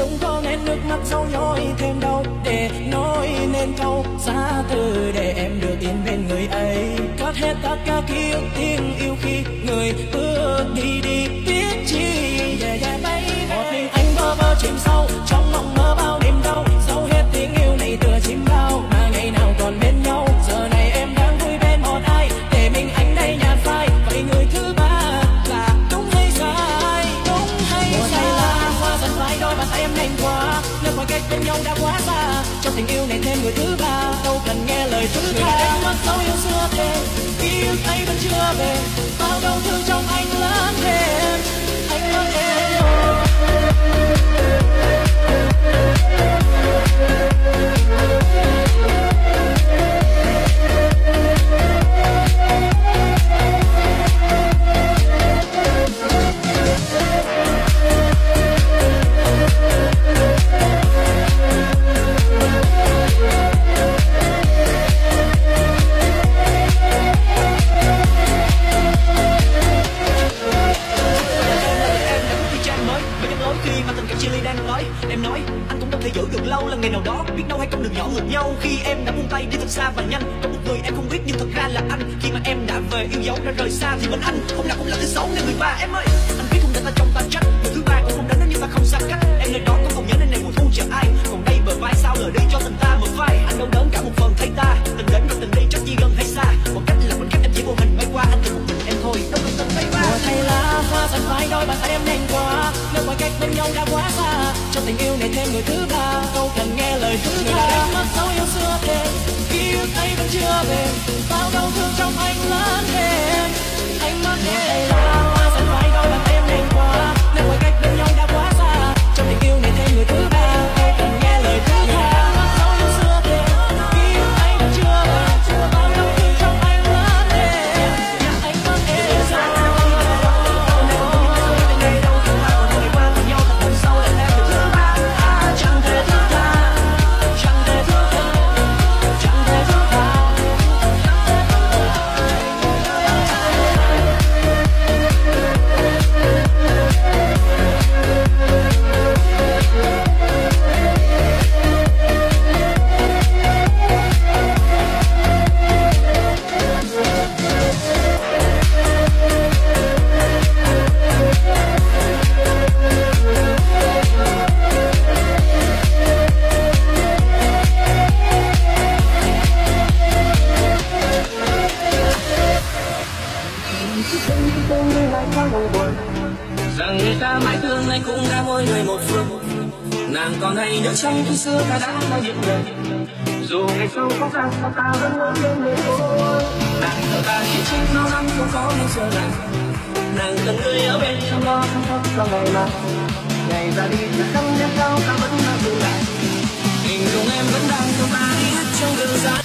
đúng có nên nước mắt sâu nhói thêm đâu để nói nên câu giá từ để em được yên bên người ấy. Cắt hết tất cả ký ức tiếng yêu khi người bước đi đi biết chi. Yeah, yeah, baby. Một mình anh bơ vơ chìm sâu trong mộng mơ bao đêm đau, dấu hết tiếng yêu này tựa chim bao mà ngày nào còn bên nhau. Giờ này em đang vui bên một ai để mình anh đây nhạt phai. Vậy người thứ ba là đúng hay sai? Đúng hay sai? Là hoa dần vai đôi bàn tay em nhanh quá, nếu khoảng cách bên nhau đã quá xa. Trong tình yêu này thêm người thứ ba, đâu cần nghe lời thứ tha. Người đã mất dấu yêu xưa thêm, ký ức ấy vẫn chưa về. Bao đau thương trong anh lớn thêm, anh lớn thêm. Em nói anh cũng không thể giữ được lâu, là ngày nào đó biết đâu hay con đường nhỏ ngược nhau. Khi em đã buông tay đi thật xa và nhanh, có một người em không biết nhưng thật ra là anh. Khi mà em đã về yêu dấu đã rời xa thì bên anh không nào cũng là thứ xấu nên người ba. Em ơi anh biết không để ta trong ta trách, người thứ ba cũng không đến nếu như ta không xa cách. Em nơi đó có không nhớ nên này mùa thu chờ ai, còn đây bờ vai sao lời đi cho tình ta một vai. Anh đau đớn cả một phần thay ta, tình đến rồi tình đi chắc chi gần hay xa. Một cách là mình cách em chỉ vô hình bay qua, anh chỉ một mình em thôi đâu cần tay ba. Mùa thay lá hoa dần phai đôi bàn tay em nhanh quá, nếu khoảng cách bên nhau đã quá xa. Trong tình yêu này thêm người thứ ba, đâu cần nghe lời thứ tha. Người đã đánh mất dấu yêu xưa thêm, ký ức ấy vẫn chưa về. Bao đau thương trong anh lớn thêm, anh mất thêm. Hoa dần phai đôi bàn tay em nhanh quá, nếu khoảng cách bên nhau đã quá xa. Trong tình yêu này thêm người thứ ba, đâu cần nghe lời thứ tha. Mất dấu yêu xưa thêm, ký ức ấy vẫn chưa về. Bao đau thương trong anh lớn thêm, anh mất thêm. Rằng người ta mãi thương nay cũng đã mỗi người một phương. Nàng còn hay nhớ trong khi xưa ta đã bao nhiêu người, dù ngày sau có ra sao ta vẫn luôn bên người thôi. Nàng sợ ta chỉ tranh bao năm không có nên giờ này, nàng cần người ở bên trong lo chăm sóc cho ngày mai. Ngày ra đi từ năm đêm sau ta vẫn đang dừng lại, hình dung em vẫn đang theo ta đi hết trong đường dài.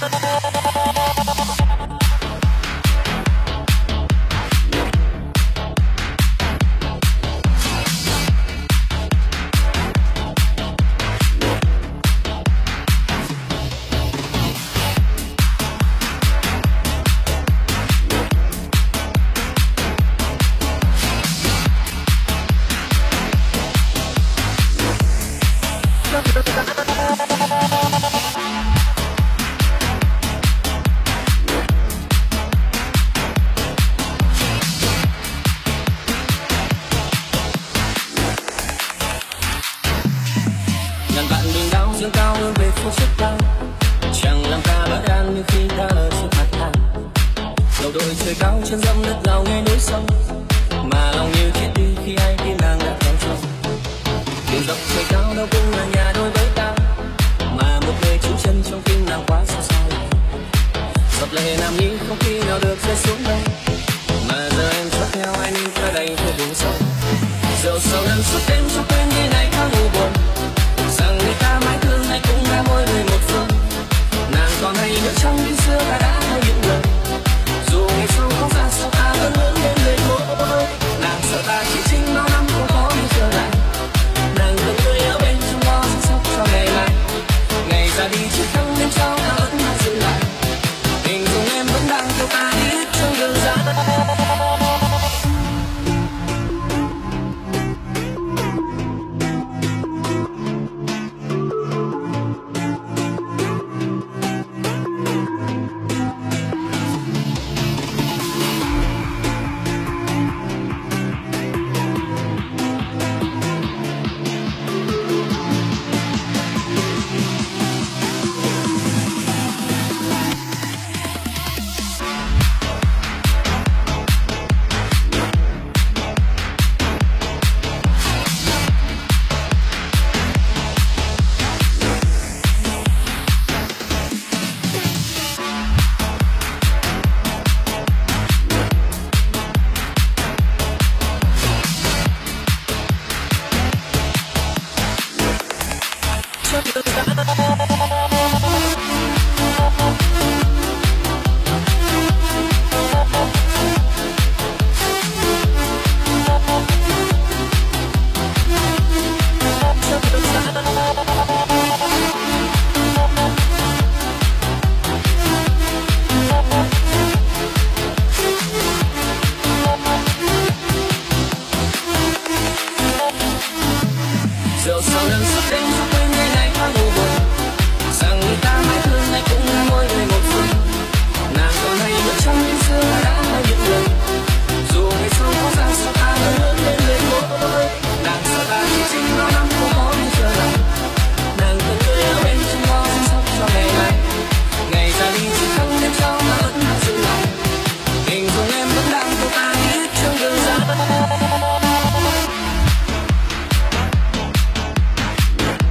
Rượu sau lần suốt đêm giúp quên ngày ngày tháng u buồn, rằng người ta mãi thương nay cũng đã mỗi người một phương. Nàng còn hay nhớ trong những xưa đã bao nhiêu lần, dù ngày sau có ra sao ta vẫn lớn lên người mỗi. Nàng sợ ta chỉ chính bao năm không có những giờ lòng, nàng cần người ở bên trong lo chăm sóc cho ngày mai. Ngày ra đi chỉ không đêm sau mà vẫn là giữ lòng, hình dung em vẫn đang theo ta hết trong đường ra.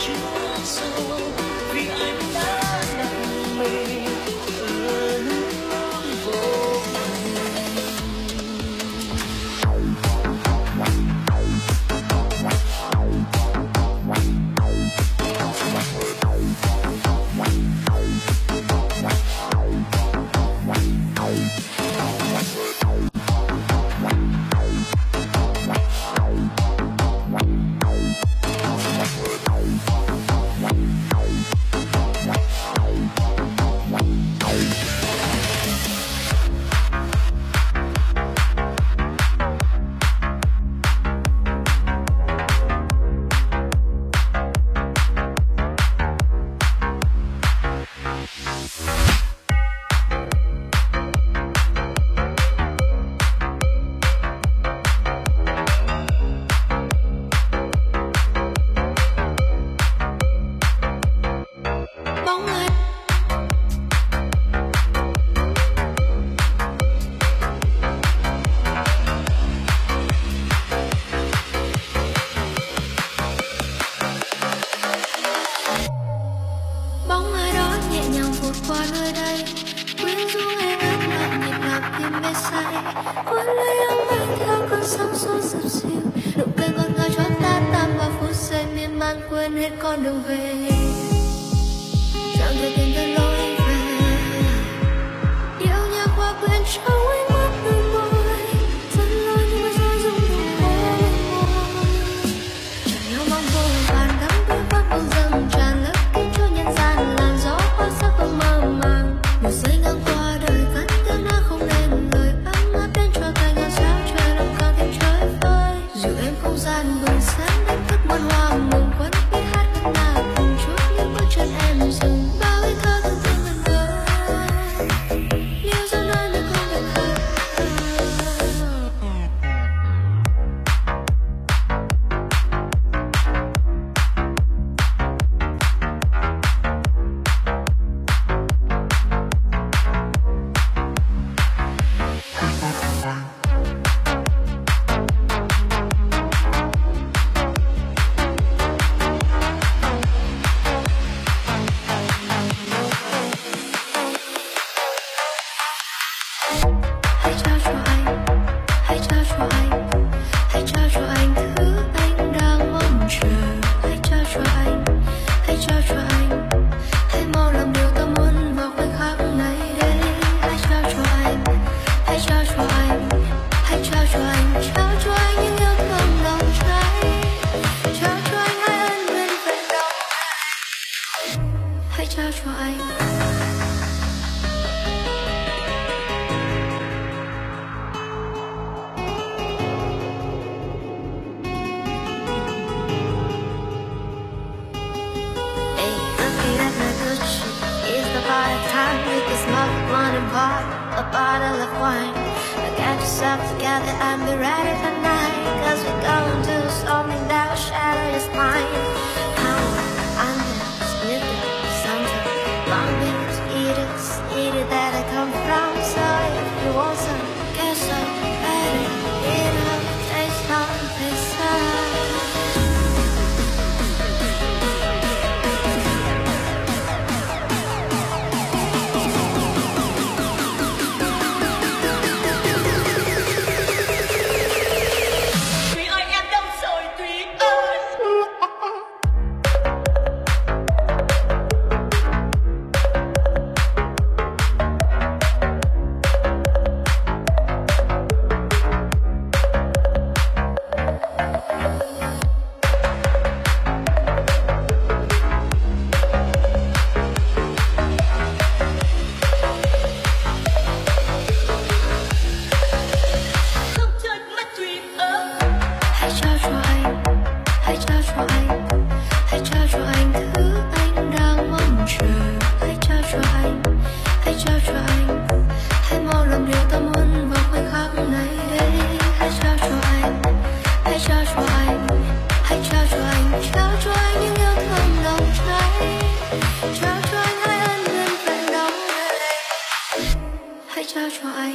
chưa sâu, vì anh đã đặt mình ở hướng vô vọng. Bóng ai đó nhẹ nhàng vụt qua nơi đây, quyến rũ em ướt lạnh nhịp làm tim mê say, cuốn lấy ấm anh theo cơn sóng xô dập dìu, nụ cười ngọt ngào cho ta tan vào phút giây miên man quên hết con đường về, chẳng thể tìm thấy lối về, yêu nhau qua quên trong ánh mắt đôi môi, rất lâu nhưng bây giờ rung động khô môi, chẳng nhau mong vô vàn đắm đuối mắt buông dâng tràn lấp kín cho nhân gian làn gió hoa sắc không mơ màng, một giây ngang qua đời vẫn tiếng đã không nên lời ấm áp đến cho tay ngọn sao trời đông càng thêm chơi vơi, dù em không gian bừng sáng đánh thức muôn hoa mừng quấn biết hát cất nào cùng chút những bước chân em dừng bao ý thơ từng tiếng gần gơi, yêu dấu nơi nơi không thể khơi. Hãy trao cho anh, hãy trao cho anh, hãy trao cho anh thứ anh đang mong chờ. Hãy trao cho anh, hãy trao cho anh, hãy mau làm điều ta muốn vào khoảnh khắc này đây. Hãy trao cho anh, hãy trao cho anh, hãy trao cho anh, trao cho anh những yêu thương nồng cháy, trao cho anh hai ân nguyện vẹn đau. Hãy trao cho anh. A bottle of wine, get yourself together and be ready for night, 'cause we're going to something that will shatter your spine. Pound, under, split it, something, long beans, eat it that I come from. So if you want some, get some, ready, eat up, taste some, taste some. trao cho anh.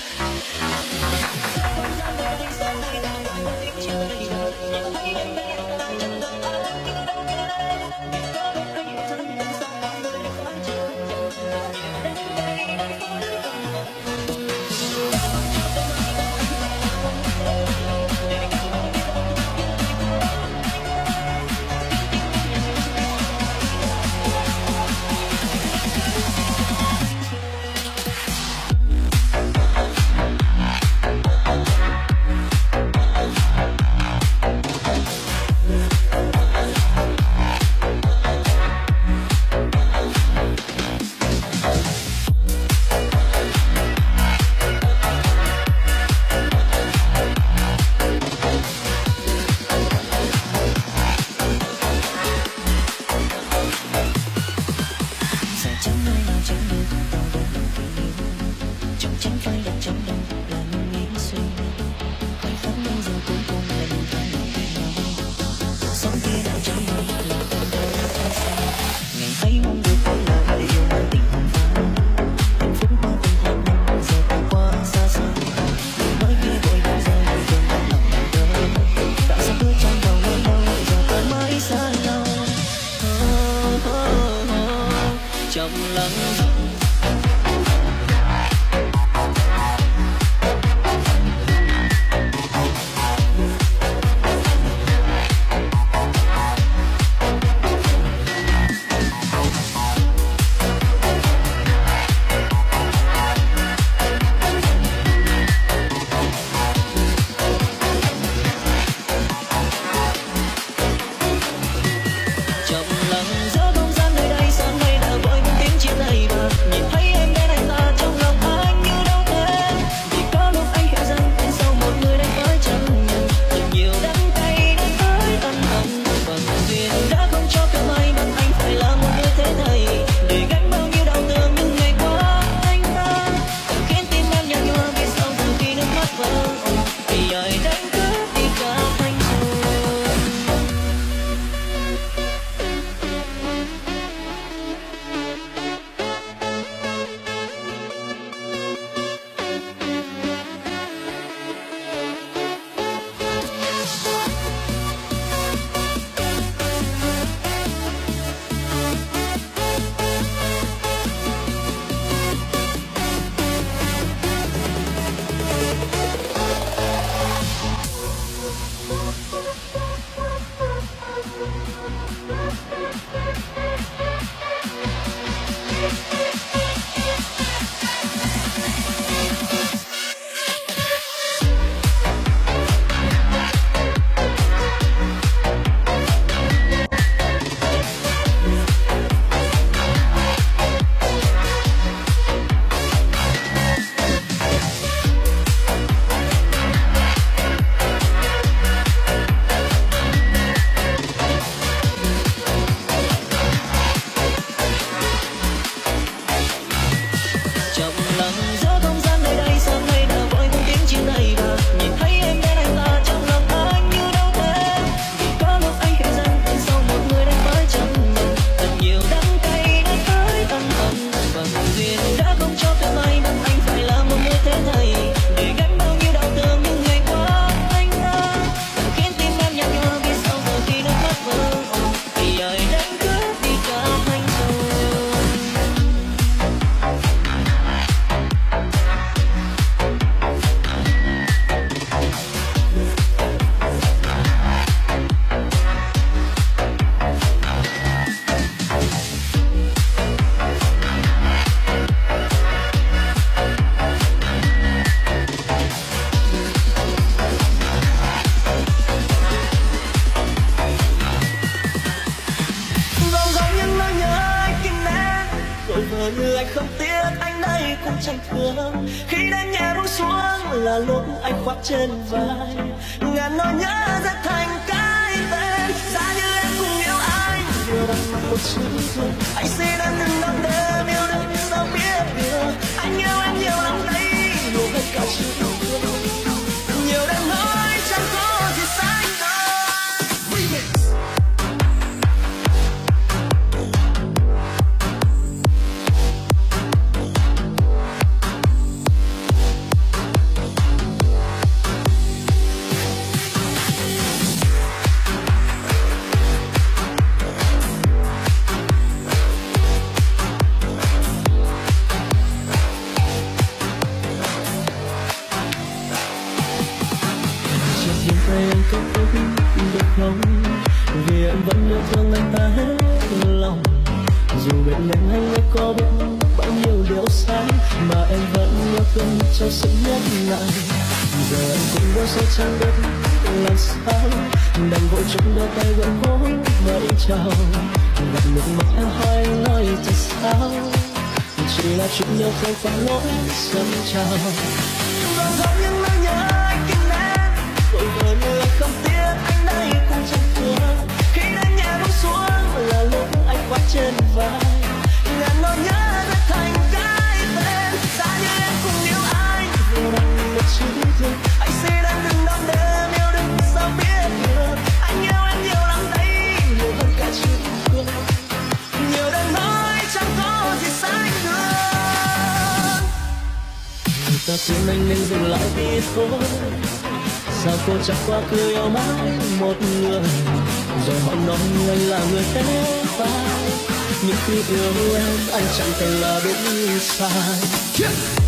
như anh không tiếc, anh đây cũng chẳng thương. Khi đêm nhẹ buông xuống là lúc anh khoác trên vai ngàn nỗi nhớ rất thành cái tên. Giá như em cũng yêu anh, điều đang mang một chữ thương. Anh xin em đừng đắm đêm yêu đương sao biết được. Anh yêu em nhiều lắm đấy, đủ hết cả chữ yêu thương. Nhiều đêm nói chẳng có gì sai đâu. tay anh kết thúc được không, vì em vẫn yêu thương anh ta hết lòng. Dù bên em anh mới có biết bao nhiêu điều sai, mà em vẫn yêu thương trong sự nhẫn nại. Giờ anh cũng đâu sẽ chẳng biết làm sao, đành vội chung đôi tay gỡ cố mấy chào. Gặp nước mắt em hỏi anh nói thật sao, chỉ là chuyện yêu không phải lỗi sớm chào. Và giống những lời nhớ anh kín nén, vội vời như anh không tiếc anh đây cũng chẳng thương. Khi đánh nhẹ buông xuống là lúc anh quát trên vai, ngàn nỗi nhớ đã thành cái tên. Giá như em cũng yêu anh, vừa bằng một chữ thương. Anh xin em đừng đong đếm yêu đừng sao biết được. Anh yêu em nhiều lắm đấy, nhiều hơn cả chữ thương. Nhiều đêm nói chẳng có gì sai được. Người ta khuyên anh nên dừng lại đi thôi, sao cô chẳng qua cứ yêu mãi một người. Rồi họ nói anh là người thế phải, nhưng khi yêu em anh chẳng thể là đúng sai.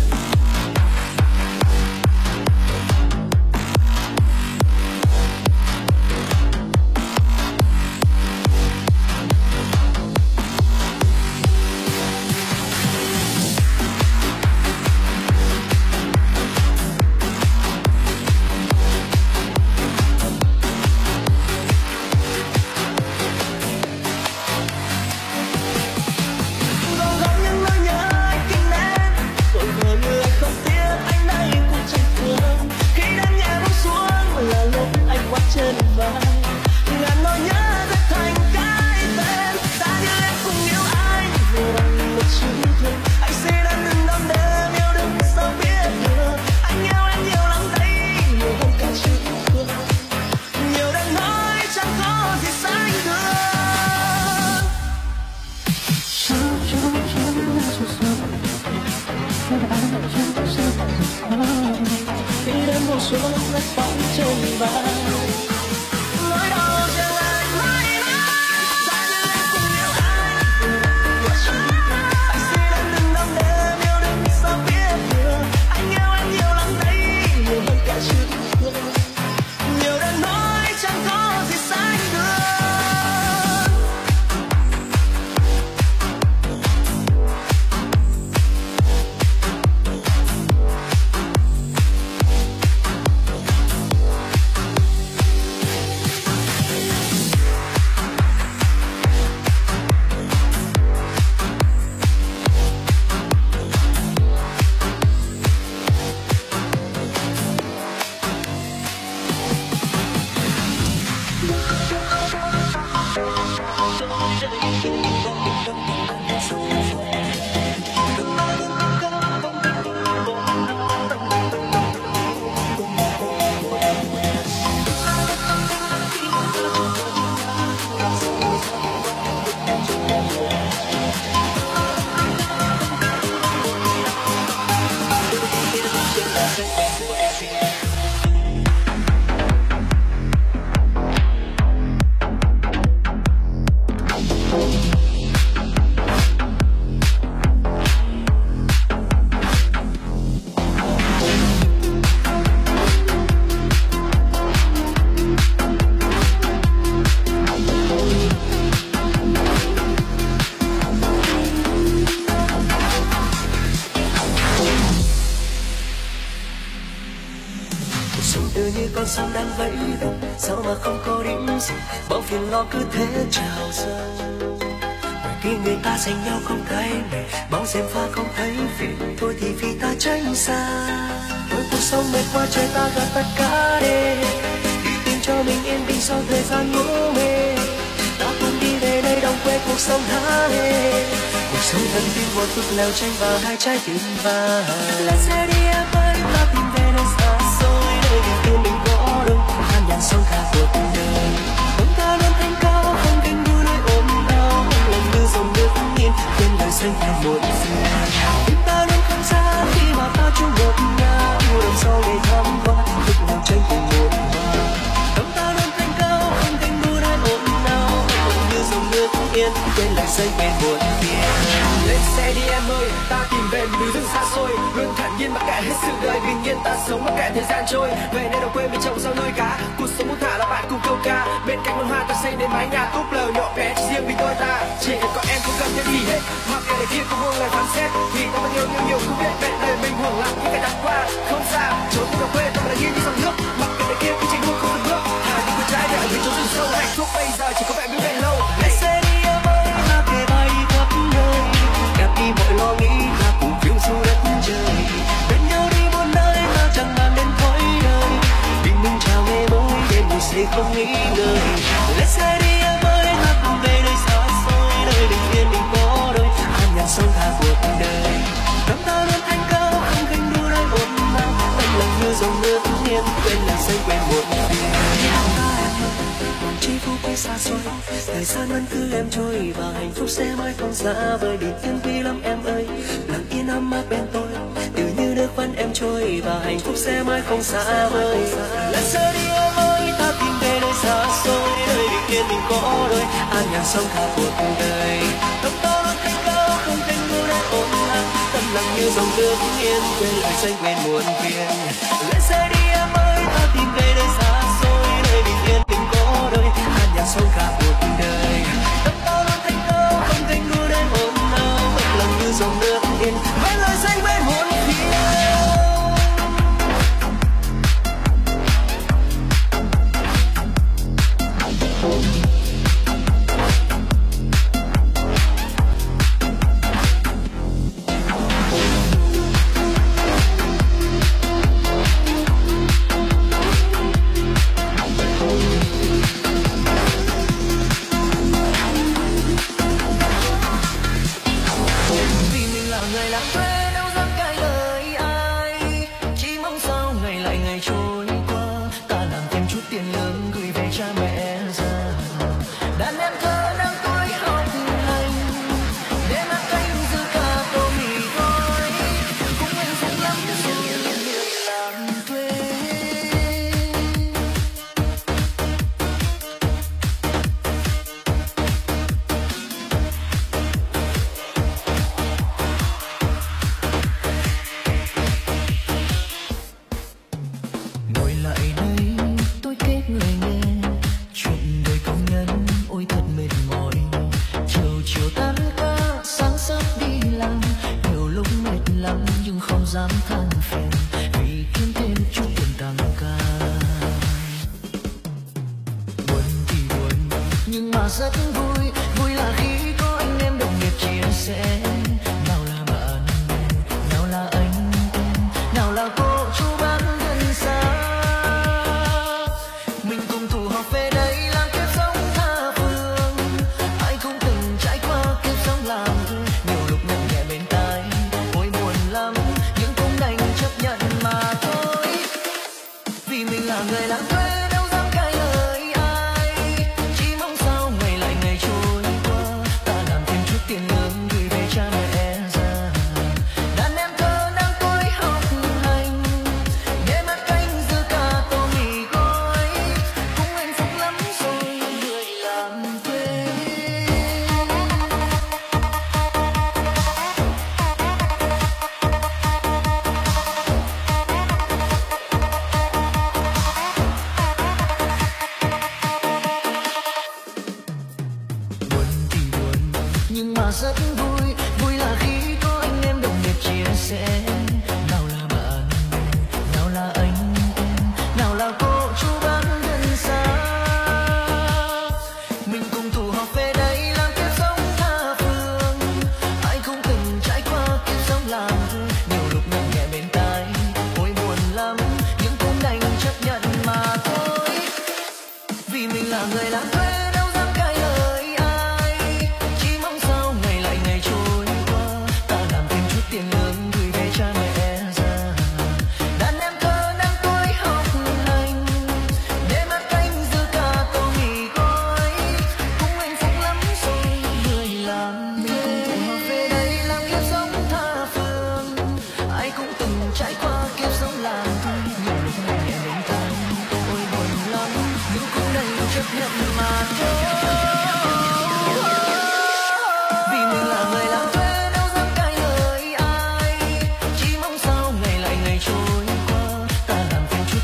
Sóng đang vẫy vùng sao mà không có điểm dừng, bao phiền lo cứ thế trào dâng. Bởi khi người ta dành nhau không thấy mệt, bao gièm pha không thấy phiền, thôi thì vì ta tránh xa. Bởi cuộc sống mệt quá trời ta gạt tất cả đi, đi tìm cho mình yên bình sau thời gian ngủ mê. Ta cùng đi về nơi đồng quê cuộc sống tha hê, cuộc sống thân tin một phút leo tranh vào hai trái tim vàng. Là xe đi em ơi, ta tìm về nơi xa xôi, nơi niềm tin mình có được an nhàn sống cả cuộc đời. Tâm ta luôn thanh cao không cánh đu nơi ôm đau, không lòng như dòng nước nghiêng quên đời xanh theo một phía. Tim ta luôn không xa khi mà ta chung một nhau, đằng sau ngày tháng qua lúc nào tranh cùng một hoa. Tâm ta luôn thanh cao không cánh đu nơi ôm đau, không như dòng nước yên quên lại xanh bên một phía. Lên xe đi em ơi, ta tìm về từ rừng xa xôi, luôn thản nhiên mặc kệ hết sự đời bình yên. yên ta sống mặc kệ thời gian trôi. Về nơi đồng quê mình trồng rau nuôi cá, cuộc sống buông thả là bạn cùng câu ca. Bên cạnh vườn hoa ta xây nên mái nhà túp lều nhỏ bé chỉ riêng vì tôi ta. Chỉ cần có em không cần thêm gì hết, mặc kệ đời kia có buông lời phán xét. Vì ta vẫn yêu nhiều không biết vẹn đời mình hưởng lặng những ngày đã qua. Không xa trốn từ đồng quê ta là như dòng nước, mặc kệ đời kia cứ chạy đua không dừng bước. Hà đi với trái đời vì trốn rừng sâu hạnh phúc bây giờ chỉ có vẻ vĩnh viễn lâu. Hãy xe đi em ơi, ta kề vai đi khắp nơi, gạt đi mọi lo nghĩ ta cùng phiêu du đất trời. Bên nhau đi muôn nơi ta chẳng bàn đến thói đời, vì mình chào ngày mới đêm mình sẽ không nghĩ ngợi. Let's xe đi em ơi, ta cùng về nơi xa xôi, nơi bình yên mình có đôi, an nhàn sống tha cuộc đời. Năm ta luôn thanh cao không khinh đua nơi ồn ào, tâm lòng như dòng nước nghiêng quên làng xanh quên muộn phiền. Chỉ phút khi xa xôi, thời gian vẫn cứ em trôi và hạnh phúc sẽ mãi không xa vời. Điều thiên quý lắm em ơi, lặng yên ấm áp bên tôi, tự như nước vẫn em trôi và hạnh phúc sẽ mãi không xa vời. Lần sau đi em ơi, ta tìm về nơi xa xôi, nơi bình yên mình có đôi, an nhàn sống cả cuộc đời. Tâm ta luôn thanh cao không thành ngu để ồn ào, tâm lặng như dòng nước yên quên lại xanh quên muộn phiền. Lần sau đi em ơi, ta tìm về nơi xa xôi, nơi bình yên mình có đôi, an nhàn sống cả cuộc đời. Tâm ta luôn thanh cao không thành ngu để ồn ào, tâm lặng như dòng nước yên quên lại xanh quên muộn phiền. Vì mình là người lãng quên đâu dám cãi lời ai, chỉ mong sau ngày lại ngày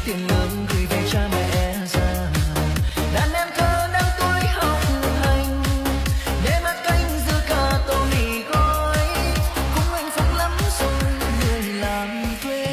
tiền lương gửi về cha mẹ già. Đàn em thơ năm tuổi học hành để mắt canh giữ cả tô mì gói, cũng hạnh phúc lắm rồi người làm thuê.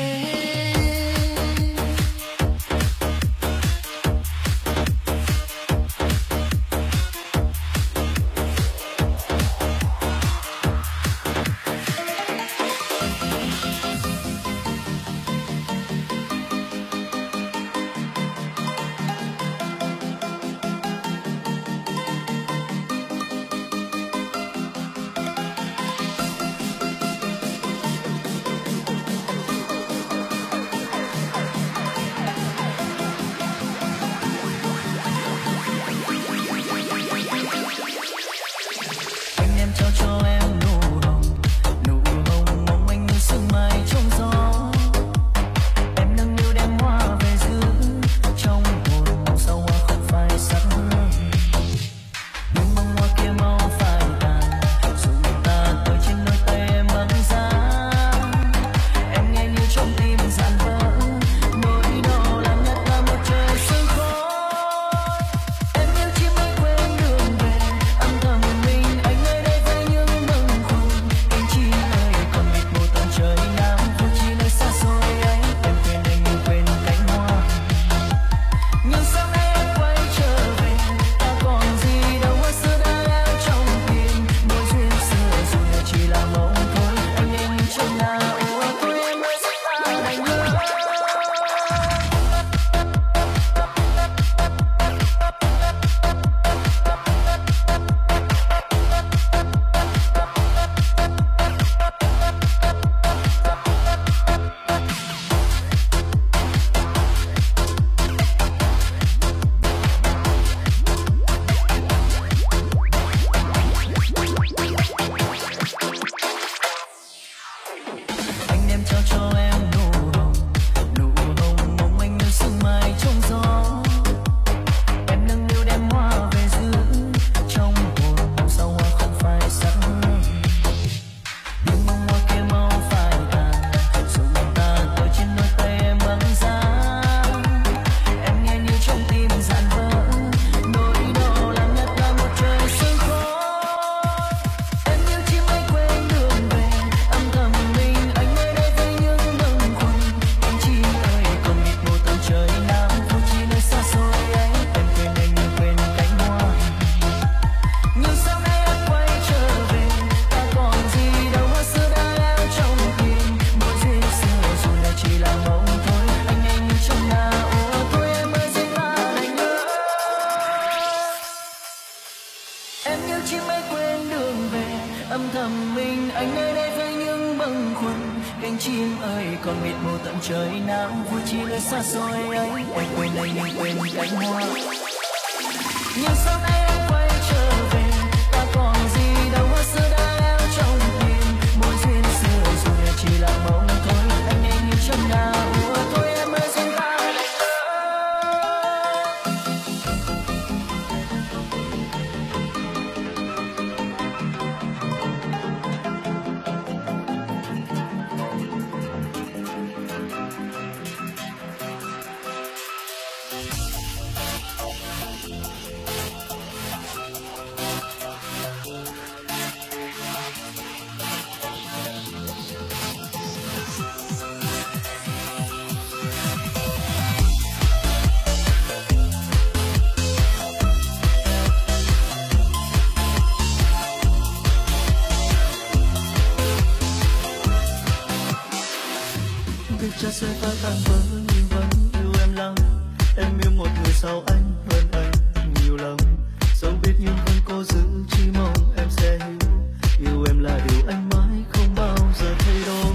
Cha sẽ phá tan vỡ nhưng vẫn yêu em lắm. Em yêu một người sau anh hơn anh nhiều lắm. Dẫu biết nhưng vẫn cố giữ, chỉ mong em sẽ hiểu. Yêu em là điều anh mãi không bao giờ thay đổi.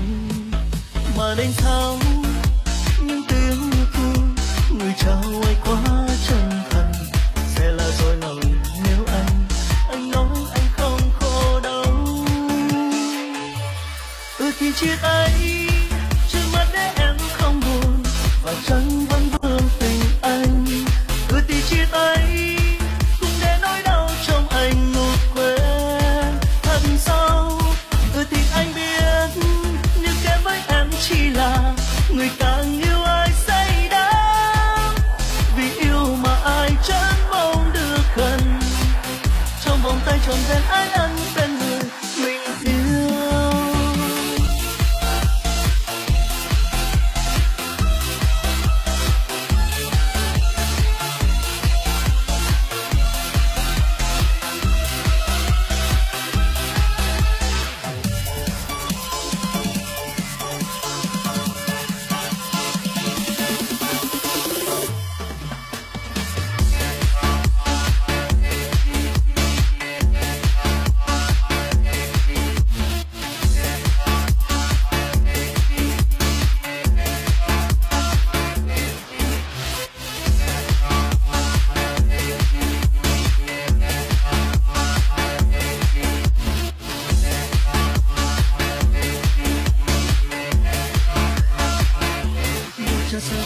Mà đánh thắng những tiếng yêu thương, người trao anh quá chân thành. Sẽ là dối lòng nếu anh nói anh không khổ đau. Thì chia tay để em không buồn và chẳng vẫn vương tình anh. Thì chia tay cũng để nỗi đau trong anh ngủ quên thật sâu. Thì anh biết nhưng kém với em chỉ là người càng yêu ai say đắm.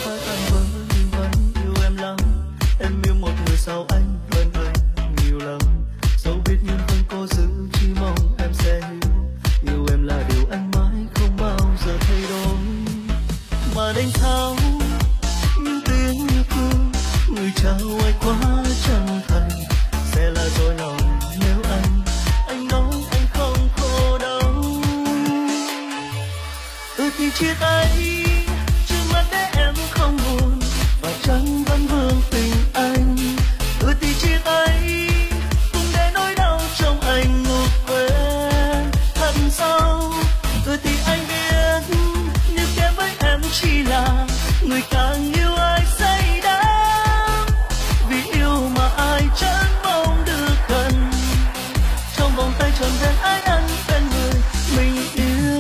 phải tan vỡ nhưng vẫn yêu em lắm. Em yêu một người sau anh hơn anh nhiều lắm. Dẫu biết nhưng vẫn cố giữ, chỉ mong em sẽ hiểu. Yêu em là điều anh mãi không bao giờ thay đổi. Mà đánh tháo những tiếng yêu thương, người trao ai quá chân thành sẽ là dối lòng nếu anh nói anh không khổ đâu. Thì chia tay trước mắt để em không buồn và chẳng vẫn vương tình anh. Thì chia tay cùng để nỗi đau trong anh ngục quên thật sâu. Thì anh biết nếu kém với em chỉ là người càng yêu ai say đắm. Vì yêu mà ai chẳng mong được gần, trong vòng tay trọn vẹn ai ân bên người mình yêu.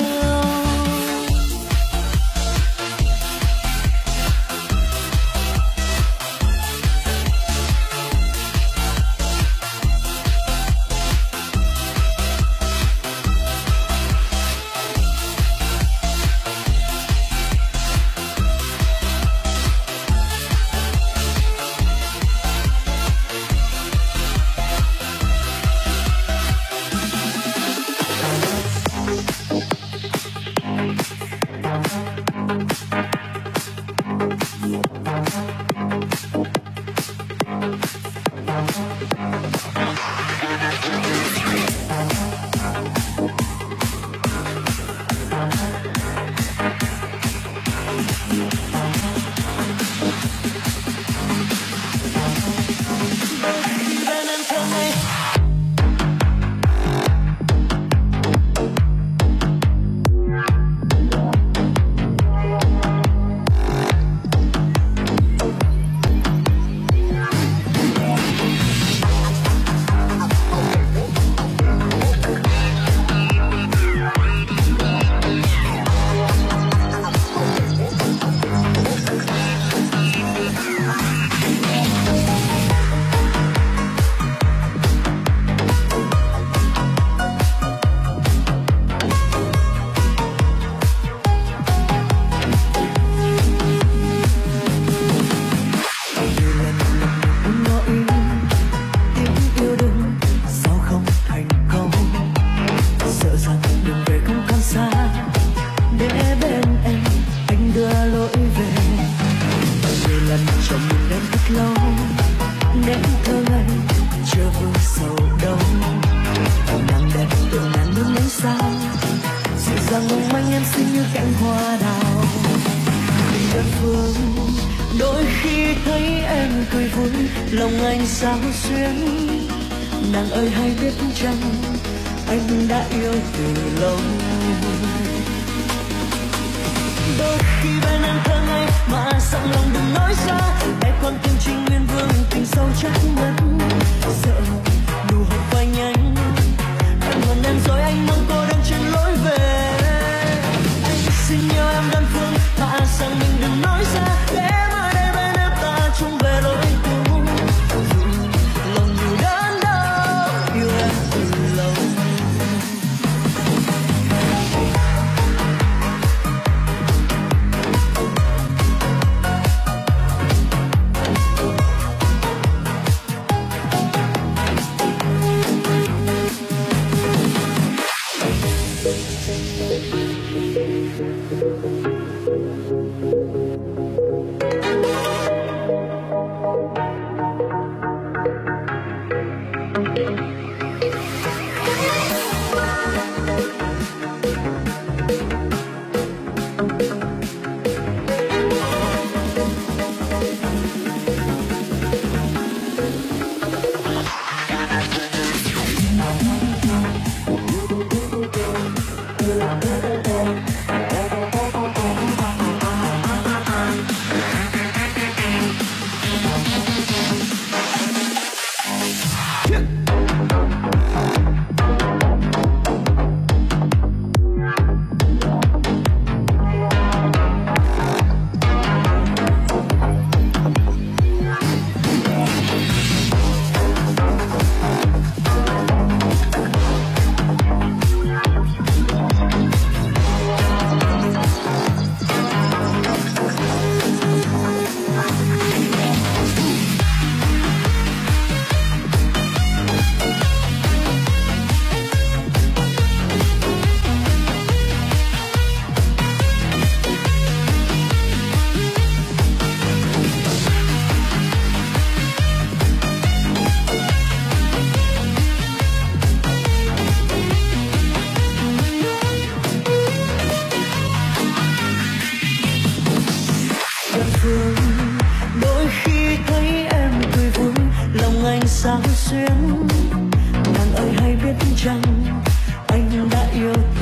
Lòng anh sao xuyến, nàng ơi hay biết chăng anh đã yêu từ lâu. Đôi khi bên em thơ ngây mà sẵn lòng đừng nói ra, để con tim chỉ nguyên vương tình sâu chắc mất. Sợ nụ hôn phai nhanh, anh còn đang dối anh mong cô đang trên lối về. Anh xin nhớ em đơn phương mà rằng mình đừng nói ra, để mà đây bên em ta chung về lối cũ. sao xuyến. Nàng ơi hay biết chăng anh đã yêu